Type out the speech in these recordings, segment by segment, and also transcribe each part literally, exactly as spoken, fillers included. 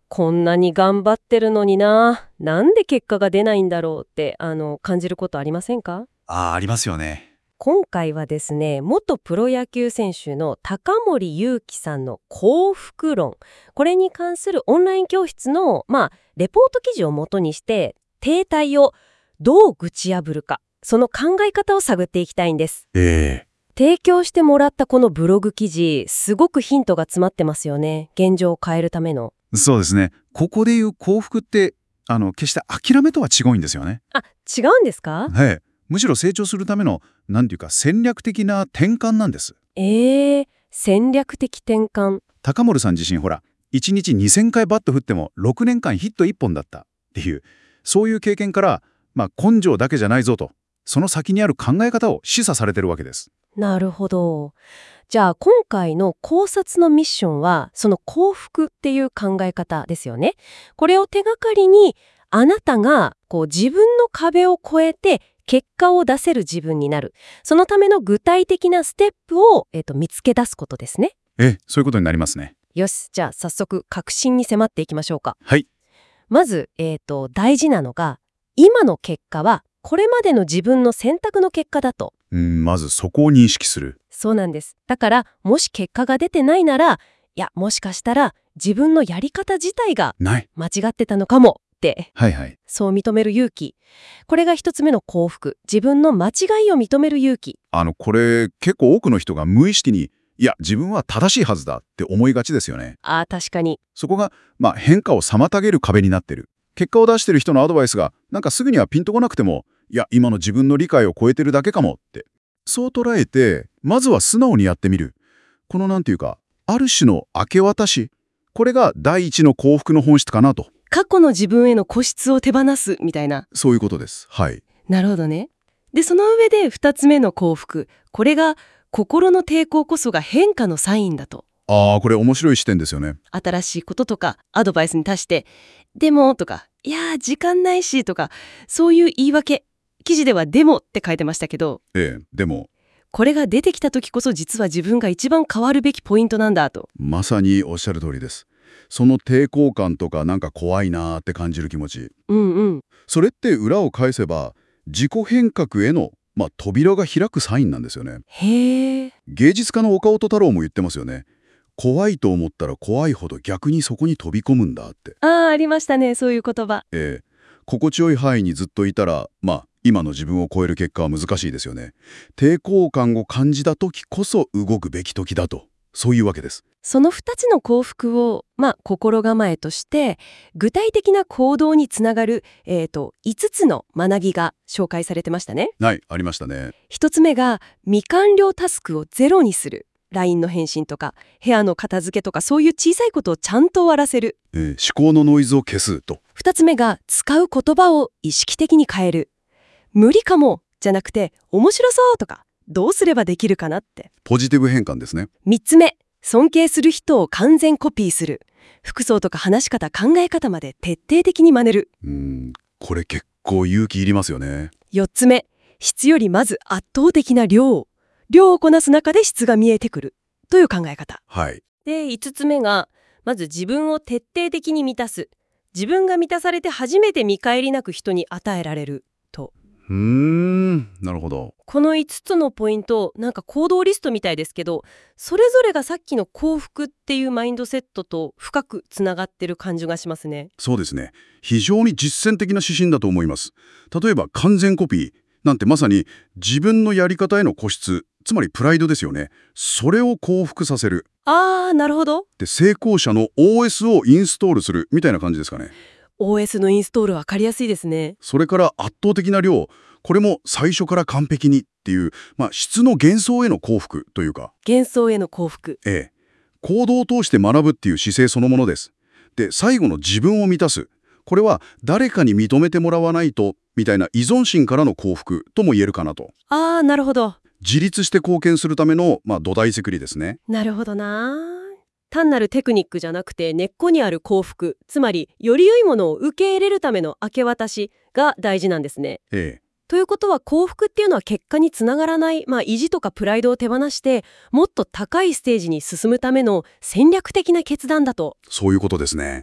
こんなに頑張ってるのにな、なんで結果が出ないんだろうってあの感じることありませんか？ ああ、ありますよね。 今回はですね、元プロ野球選手の高森祐希さんの幸福論、これに関するオンライン教室の、まあ、レポート記事を元にして停滞をどう打ち破るか、その考え方を探っていきたいんです。 ええ。 提供してもらったこのブログ記事、すごくヒントが詰まってますよね。現状を変えるための。 そうですね。ここでいう幸福って、あの、決して諦めとは違うんですよね。 あ、違うんですか？ はい。むしろ成長するための、なんていうか戦略的な転換なんです。 えー、戦略的転換。 高森さん自身ほら、いちにちにせんかいバット振ってもろくねんかんヒットいっぽんだったっていう、そういう経験から、まあ根性だけじゃないぞと、その先にある考え方を示唆されてるわけです。 なるほど。じゃあ今回の考察のミッションはその幸福っていう考え方ですよね。これを手がかりにあなたがこう自分の壁を越えて結果を出せる自分になる。そのための具体的なステップを、えっと、見つけ出すことですね。 え、そういうことになりますね。 よし、じゃあ早速確信に迫っていきましょうか。 はい。 まず、えっと、大事なのが今の結果はこれまでの自分の選択の結果だと。 うん、まずそこを認識する。 そうなんです。だから、もし結果が出てないなら、いや、もしかしたら自分のやり方自体がない。 間違ってたのかもって、 はいはい。 そう認める勇気。これが一つ目の幸福。自分の間違いを認める勇気。 あの、これ、結構多くの人が無意識に、いや、自分は正しいはずだって思いがちですよね。 ああ、確かに。 そこが、まあ、変化を妨げる壁になってる。結果を出してる人のアドバイスが、なんかすぐにはピンとこなくても、いや、今の自分の理解を超えてるだけかもって。そう捉えて、まずは素直にやってみる。このなんていうか、ある種の明け渡し。これが第一の幸福の本質かなと。 過去の自分への固執を手放すみたいな。 そういうことです。はい。 なるほどね。で、その上で二つ目の幸福。これが心の抵抗こそが変化のサインだと。 ああ、これ面白い視点ですよね。 新しいこととかアドバイスに対して「でも」とか「いやー時間ないし」とかそういう言い訳。記事では「でも」って書いてましたけど、 ええ、でも、 これが出てきた時こそ実は自分が一番変わるべきポイントなんだと。 まさにおっしゃる通りです。その抵抗感とかなんか怖いなーって感じる気持ち。 うんうん。 それって裏を返せば、自己変革への、まあ、扉が開くサインなんですよね。 へえ。 芸術家の岡本太郎も言ってますよね。怖いと思ったら怖いほど逆にそこに飛び込むんだって。 ああ、ありましたね、そういう言葉。 ええ、心地よい範囲にずっといたら、まあ、今の自分を超える結果は難しいですよね。抵抗感を感じた時こそ動くべき時だと。そういうわけです。 そのふたつの幸福を、まあ、心構えとして具体的な行動につながる、えーと、いつつの学びが紹介されてましたね。 はい、ありましたね。 ひとつめが未完了タスクをゼロにする。ライン の返信とか部屋の片付けとかそういう小さいことをちゃんと終わらせる。 えー思考のノイズを消すと。 ふたつめが使う言葉を意識的に変える。無理かもじゃなくて面白そうとかどうすればできるかなって。 ポジティブ変換ですね。 みっつめ、尊敬する人を完全コピーする。服装とか話し方考え方まで徹底的に真似る。 うーん、これ結構勇気いりますよね。 よっつめ、質よりまず圧倒的な量。量をこなす中で質が見えてくるという考え方。 はい。 で、いつつめがまず自分を徹底的に満たす。自分が満たされて初めて見返りなく人に与えられると。 うーん、なるほど。 このいつつのポイント、なんか行動リストみたいですけど、それぞれがさっきの幸福っていうマインドセットと深くつながってる感じがしますね。 そうですね。非常に実践的な指針だと思います。例えば完全コピーなんてまさに自分のやり方への固執、つまりプライドですよね。それを降伏させる。 あー、なるほど。 で、成功者の オーエス をインストールするみたいな感じですかね。 オーエス のインストールわかりやすいですね。 それから圧倒的な量、これも最初から完璧にっていう、まあ、質の幻想への幸福というか、 幻想への幸福。 ええ、行動を通して学ぶっていう姿勢そのものです。で、最後の自分を満たす。これは誰かに認めてもらわないとみたいな依存心からの幸福とも言えるかなと。 あー、なるほど。 自立して貢献するための、まあ、土台作りですね。 なるほどな。単なるテクニックじゃなくて根っこにある幸福、つまりより良いものを受け入れるための明け渡しが大事なんですね。 ええ、 ということは幸福っていうのは結果につながらない、まあ、意地とかプライドを手放してもっと高いステージに進むための戦略的な決断だと。 そういうことですね。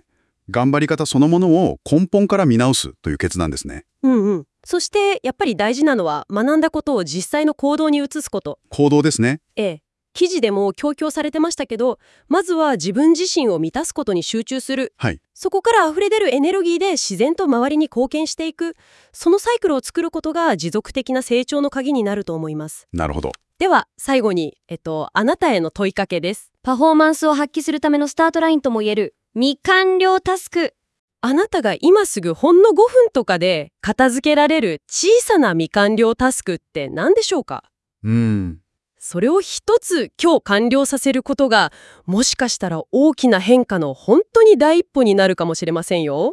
頑張り方そのものを根本から見直すという決断ですね。 うんうん。そしてやっぱり大事なのは学んだことを実際の行動に移すこと。 行動ですね。 ええ。記事でも強調されてましたけど、まずは自分自身を満たすことに集中する。 はい。 そこから溢れ出るエネルギーで自然と周りに貢献していく。そのサイクルを作ることが持続的な成長の鍵になると思います。 なるほど。 では最後に、えっと、あなたへの問いかけです。 パフォーマンスを発揮するためのスタートラインともいえる未完了タスク。 あなたが今すぐほんのごふんとかで片付けられる小さな未完了タスクって何でしょうか？ うーん。 それを一つ今日完了させることが、もしかしたら大きな変化の本当に第一歩になるかもしれませんよ。